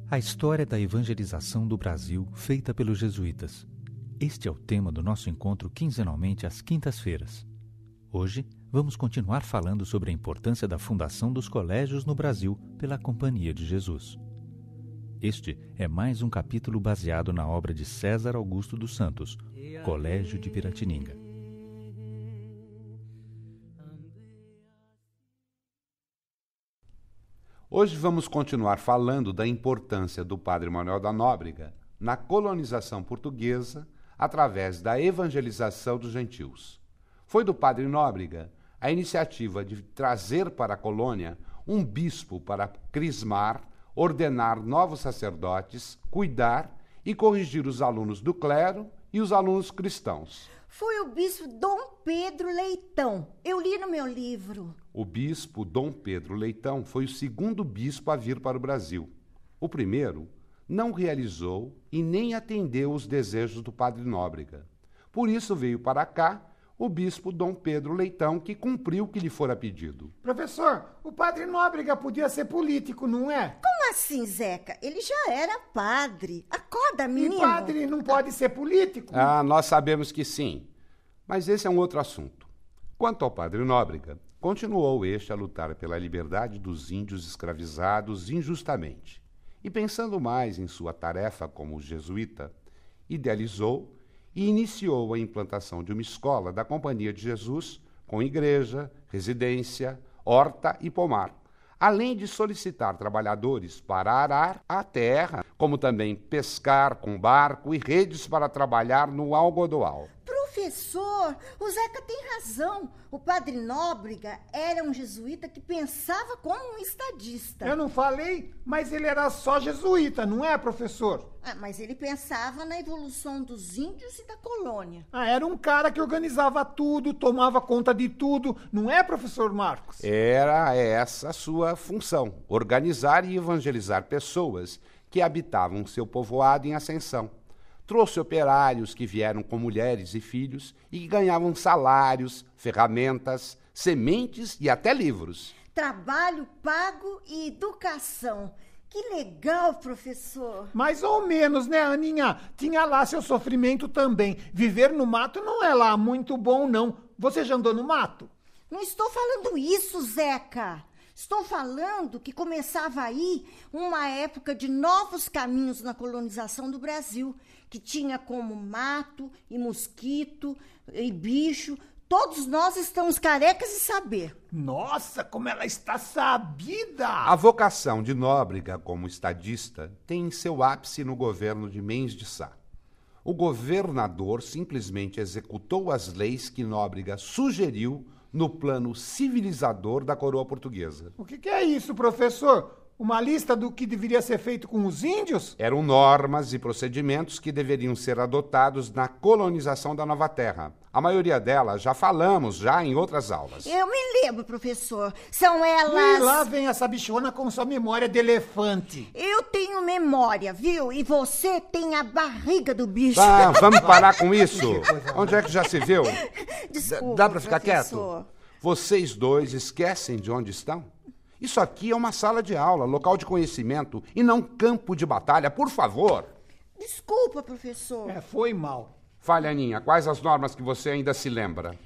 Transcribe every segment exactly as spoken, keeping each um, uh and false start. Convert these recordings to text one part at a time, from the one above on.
A história da evangelização do Brasil feita pelos jesuítas. Este é o tema do nosso encontro quinzenalmente às quintas-feiras. Hoje, vamos continuar falando sobre a importância da fundação dos colégios no Brasil pela Companhia de Jesus. Este é mais um capítulo baseado na obra de César Augusto dos Santos, Colégio de Piratininga. Hoje vamos continuar falando da importância do Padre Manuel da Nóbrega na colonização portuguesa através da evangelização dos gentios. Foi do Padre Nóbrega a iniciativa de trazer para a colônia um bispo para crismar, ordenar novos sacerdotes, cuidar e corrigir os alunos do clero e os alunos cristãos. Foi o bispo Dom Pedro Leitão. Eu li no meu livro. O bispo Dom Pedro Leitão foi o segundo bispo a vir para o Brasil. O primeiro não realizou e nem atendeu os desejos do Padre Nóbrega. Por isso veio para cá o bispo Dom Pedro Leitão, que cumpriu o que lhe fora pedido. Professor, o Padre Nóbrega podia ser político, não é? Como assim, Zeca? Ele já era padre. Acorda, menino. E padre não pode ser político? Ah, nós sabemos que sim. Mas esse é um outro assunto. Quanto ao Padre Nóbrega, continuou este a lutar pela liberdade dos índios escravizados injustamente. E pensando mais em sua tarefa como jesuíta, idealizou e iniciou a implantação de uma escola da Companhia de Jesus com igreja, residência, horta e pomar, além de solicitar trabalhadores para arar a terra, como também pescar com barco e redes para trabalhar no algodoal. Professor, o Zeca tem razão. O Padre Nóbrega era um jesuíta que pensava como um estadista. Eu não falei, mas ele era só jesuíta, não é, professor? Ah, mas ele pensava na evolução dos índios e da colônia. Ah, era um cara que organizava tudo, tomava conta de tudo, não é, professor Marcos? Era essa a sua função, organizar e evangelizar pessoas que habitavam seu povoado em ascensão. Trouxe operários que vieram com mulheres e filhos e que ganhavam salários, ferramentas, sementes e até livros. Trabalho pago e educação. Que legal, professor. Mais ou menos, né, Aninha? Tinha lá seu sofrimento também. Viver no mato não é lá muito bom, não. Você já andou no mato? Não estou falando isso, Zeca. Estou falando que começava aí uma época de novos caminhos na colonização do Brasil, que tinha como mato e mosquito e bicho. Todos nós estamos carecas de saber. Nossa, como ela está sabida! A vocação de Nóbrega como estadista tem seu ápice no governo de Mens de Sá. O governador simplesmente executou as leis que Nóbrega sugeriu no plano civilizador da coroa portuguesa. O que, que é isso, professor? Uma lista do que deveria ser feito com os índios? Eram normas e procedimentos que deveriam ser adotados na colonização da nova terra. A maioria delas já falamos, já em outras aulas. Eu me lembro, professor. São elas... E lá vem essa bichona com sua memória de elefante. Eu tenho memória, viu? E você tem a barriga do bicho. Ah, vamos parar com isso. Onde é que já se viu? Desculpa, Dá pra ficar professor. quieto? Vocês dois esquecem de onde estão? Isso aqui é uma sala de aula, local de conhecimento e não campo de batalha, por favor. Desculpa, professor. É, foi mal. Fale, Aninha, quais as normas que você ainda se lembra?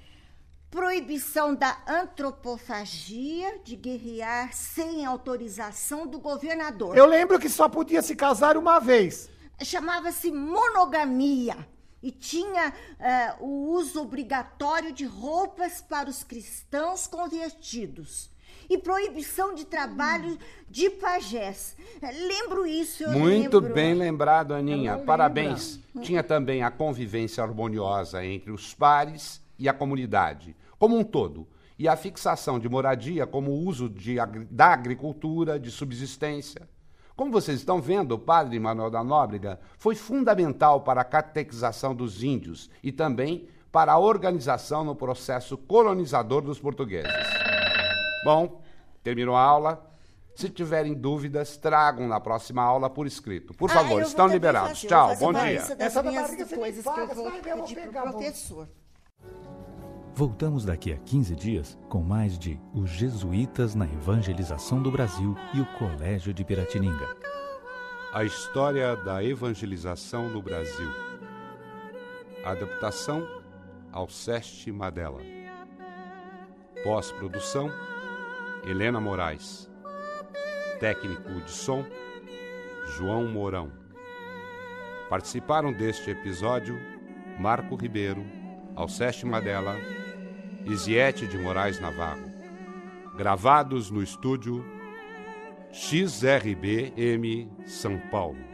Proibição da antropofagia, de guerrear sem autorização do governador. Eu lembro que só podia se casar uma vez. Chamava-se monogamia. E tinha uh, o uso obrigatório de roupas para os cristãos convertidos. E proibição de trabalho de pajés. Lembro isso, eu Muito lembro. bem lembrado, Aninha. não Parabéns. Tinha também a convivência harmoniosa entre os pares e a comunidade, como um todo. E a fixação de moradia como uso de, da agricultura, de subsistência. Como vocês estão vendo, o Padre Manuel da Nóbrega foi fundamental para a catequização dos índios e também para a organização no processo colonizador dos portugueses. Bom, terminou a aula. Se tiverem dúvidas, tragam na próxima aula por escrito. Por favor, ah, estão liberados. Fazer, Tchau, bom uma dia. lista das Essa minhas barriga você coisas me que eu paga, vou vai, eu vou pedir pegar, pro bom. professor. Voltamos daqui a quinze dias com mais de Os Jesuítas na Evangelização do Brasil e o Colégio de Piratininga. A história da evangelização no Brasil. Adaptação Alceste Madela. Pós-produção Helena Moraes. Técnico de som João Mourão. Participaram deste episódio Marco Ribeiro, Alceste Madela e Ziete de Moraes Navarro. Gravados no estúdio X R B M São Paulo.